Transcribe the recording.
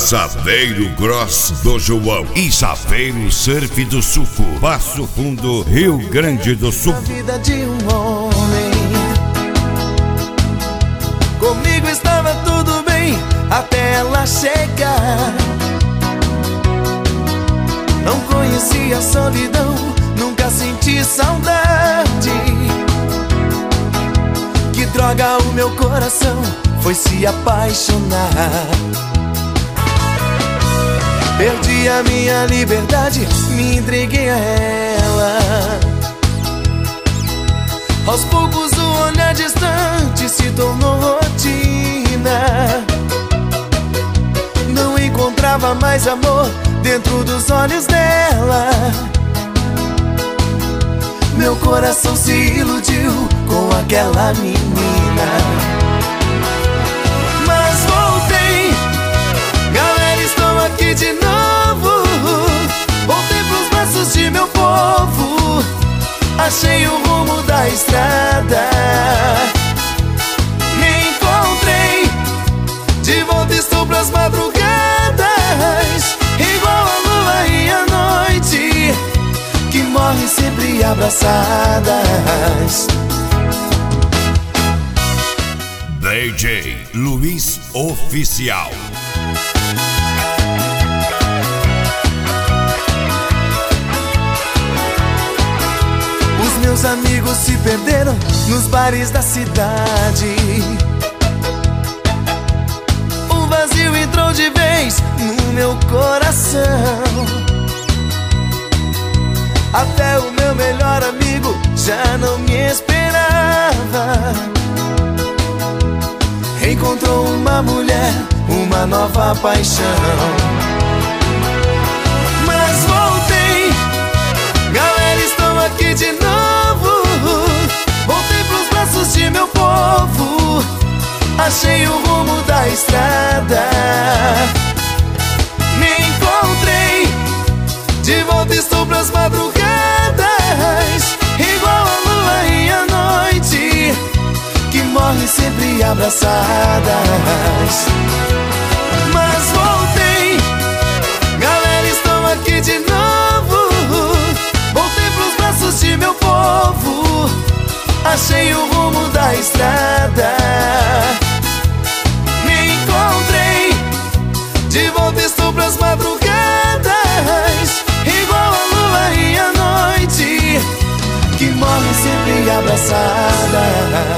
Saveiro Gross do João e Saveiro Surf do Suco, Passo Fundo, Rio Grande do Sul. A vida de um homem, comigo estava tudo bem até ela chegar. Não conheci a solidão, nunca senti saudade. Que droga, o meu coração foi se apaixonar. Perdi a minha liberdade, me entreguei a ela. Aos poucos o olhar distante se tornou rotina. Não encontrava mais amor dentro dos olhos dela. Meu coração se iludiu com aquela menina. Mas voltei, galera, estou aqui de novo. Voltei pros braços de meu povo. Achei o rumo da estrada. Me encontrei, de volta estou pras madrugadas. Igual a lua e a noite, que morrem sempre abraçadas. DJ Luiz Oficial. Os meus amigos se perderam nos bares da cidade. O vazio entrou de vez no meu coração. Até o meu melhor amigo já não me esperava. Encontrou uma mulher, uma nova paixão. Mas voltei, galera, estou aqui de novo. Voltei pros braços de meu povo. Achei o rumo da estrada. Me encontrei, de volta estou pras madrugadas. Igual a lua e a noite, que morrem sempre abraçadas. Mas voltei, galera, estou aqui de novo. Voltei pros braços de meu povo. Achei o rumo da estrada. Me encontrei, de volta estou pras madrugadas. Igual a lua e a noite, que morrem sempre abraçadas.